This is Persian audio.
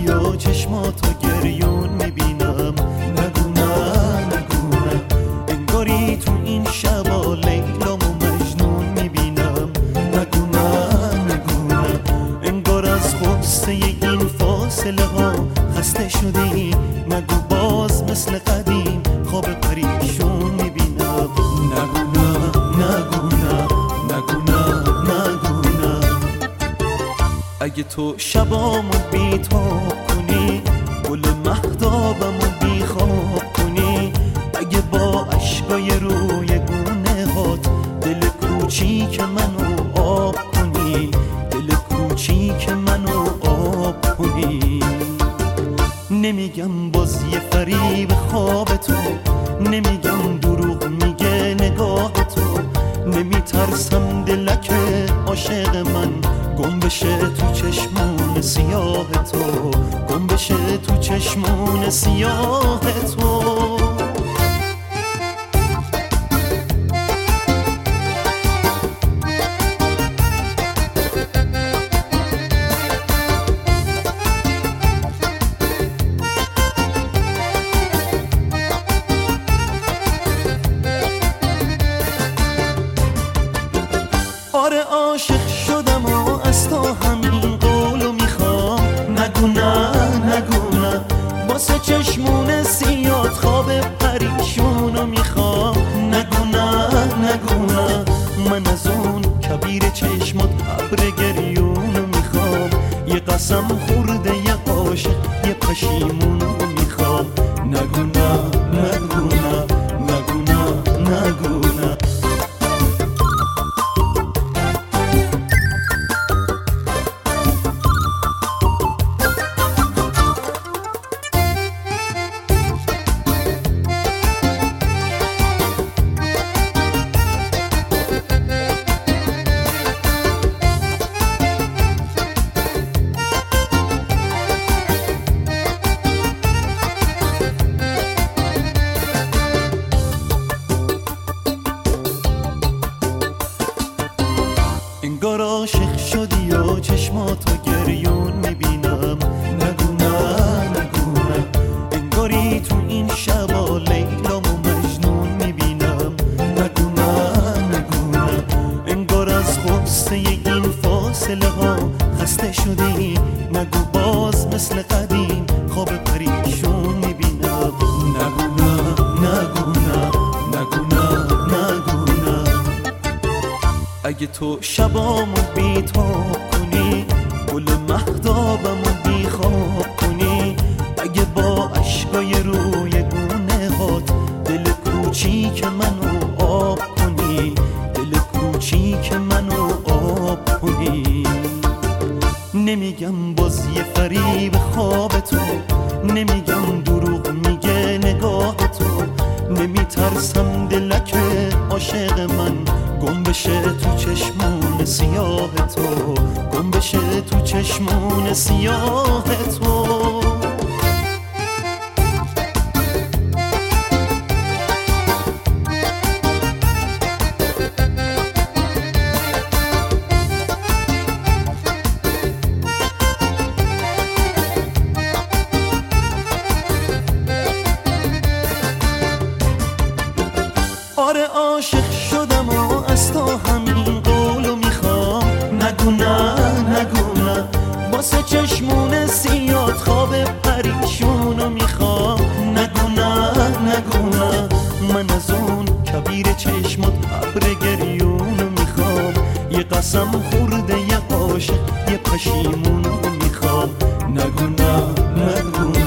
و چشماتو گریون میبینم. نگو نه نگو نه، انگاری تو این شبا لیلام و مجنون میبینم. نگو نه نگو نه، انگار از غصه این فاصله ها خسته شدی. نگو باز مثل قدیم خواب پریشون میبینم. نگو نه نگو نه، نگو نه نگو نه. اگه تو شبامو بی‌تاب کنی، گل مهتابمو بیخواب کنی، اگه با عشقای روی گونه هات دل کوچیک منو آب کنی، دل کوچیک منو آب کنی. نمیگم باز یه فریب خواب تو، نمیگم دروغ میگه نگاه تو، نمیترسم دلک عاشق من گم بشه تو چشمون سیاه تو، گم بشه تو چشمون سیاه تو. آره عاشق شدم و از تو همین قولو میخوام. نگو نه نگو نه، واسه چشمون سیاد خواب پریشونو میخوام. نگو نه نگو نه، من از اون کبیر چشمات ابر گریونو میخوام. یه قسم خورده یه عاشق یه پشیمونو میخوام. نگو نه نگو نه، نگو نه نگو نه. انگار عاشق شدی و چشماتو گریون میبینم. نگو نه نگو نه، انگاری تو این شبا لیلام و مجنون میبینم. نگو نه نگو نه، انگار از غصه این فاصله ها خسته شدی. نگو باز مثل قدیم خواب پریشون میبینم. نگو نه نگو نه، نگو نه نگو نه. اگه تو شبامو بی‌تاب کنی، گل مهتابمو بیخواب کنی، اگه با عشقای روی گونه هات دل کوچیک منو آب کنی، دل کوچیک منو آب کنی. نمیگم باز یه فریب خواب تو، نمیگم دروغ میگه نگاه تو، نمیترسم دلک عاشق من گم بشه تو چشمون سیاه تو، گم بشه تو چشمون سیاه تو. آره عاشق شدم و از تو همین قولو میخوام. نگو نه نگو نه، واسه چشمون سیاد خواب پریشونو میخوام. نگو نه نگو نه، من از اون کبیر چشمات ابر گریونو میخوام. یه قسم خورده یه عاشق یه پشیمونو میخوام. نگو نه نگو